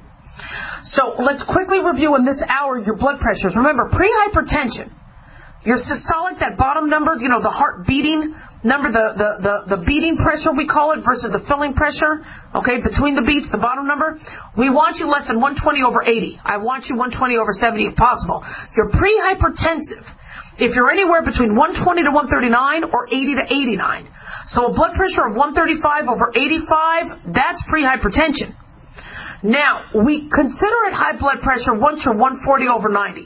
C: So let's quickly review in this hour your blood pressures. Remember, pre-hypertension, your systolic, that bottom number, you know, the heart beating number, the, the, the, the beating pressure, we call it, versus the filling pressure, okay, between the beats, the bottom number. We want you less than one twenty over eighty. I want you one twenty over seventy if possible. You're pre-hypertensive if you're anywhere between one twenty to one thirty-nine or eighty to eighty-nine. So a blood pressure of one thirty-five over eighty-five, that's pre-hypertension. Now, we consider it high blood pressure once you're one forty over ninety.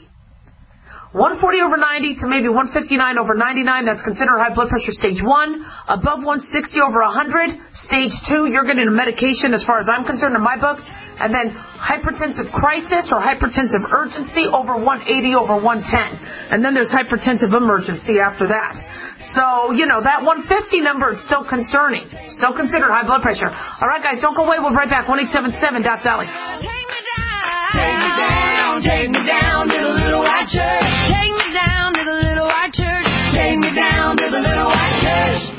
C: one forty over ninety to maybe one fifty-nine over ninety-nine, that's considered high blood pressure stage one. Above one sixty over one hundred, stage two, you're getting a medication as far as I'm concerned in my book. And then hypertensive crisis or hypertensive urgency over one eighty over one ten. And then there's hypertensive emergency after that. So, you know, that one fifty number is still concerning. Still considered high blood pressure. All right, guys, don't go away. We'll be right back. one eight seven seven, Doc Dolly.
B: Take me down, take me down to the little white church. Take me down to the little white church. Take me down to the little white church.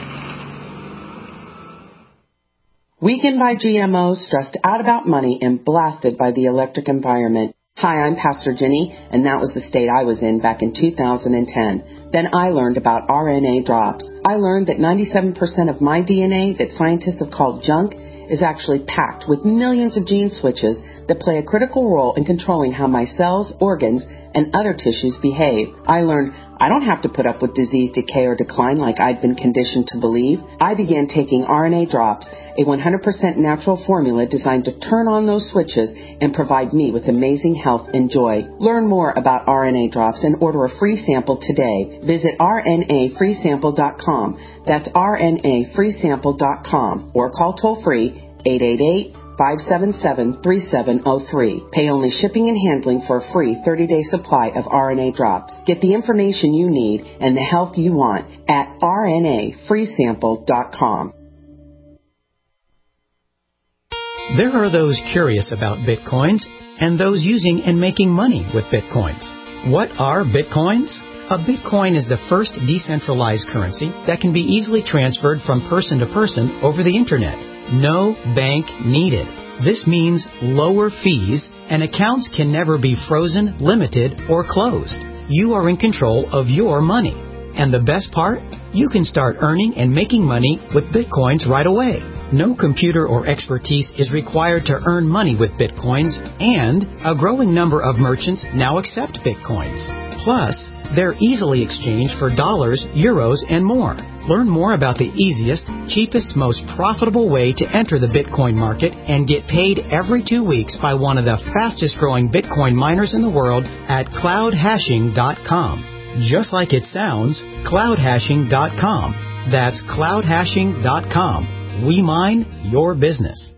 U: Weakened by G M Os, stressed out about money, and blasted by the electric environment. Hi, I'm Pastor Jenny, and that was the state I was in back in two thousand ten. Then I learned about R N A drops. I learned that ninety-seven percent of my D N A that scientists have called junk is actually packed with millions of gene switches that play a critical role in controlling how my cells, organs, and other tissues behave. I learned I don't have to put up with disease, decay, or decline like I'd been conditioned to believe. I began taking R N A drops, a one hundred percent natural formula designed to turn on those switches and provide me with amazing health and joy. Learn more about R N A drops and order a free sample today. Visit R N A free sample dot com. That's R N A free sample dot com or call toll-free eight eight eight, five seven seven, three seven zero three. Pay only shipping and handling for a free thirty-day supply of R N A drops. Get the information you need and the health you want at R N A free sample dot com.
V: There are those curious about Bitcoins and those using and making money with Bitcoins. What are Bitcoins? A Bitcoin is the first decentralized currency that can be easily transferred from person to person over the Internet. No bank needed. This means lower fees, and accounts can never be frozen, limited, or closed. You are in control of your money. And the best part? You can start earning and making money with Bitcoins right away. No computer or expertise is required to earn money with Bitcoins, and a growing number of merchants now accept Bitcoins. Plus, They're easily exchanged for dollars, euros, and more. Learn more about the easiest, cheapest, most profitable way to enter the Bitcoin market and get paid every two weeks by one of the fastest growing Bitcoin miners in the world at cloud hashing dot com. Just like it sounds, cloud hashing dot com. That's cloud hashing dot com. We mine your business.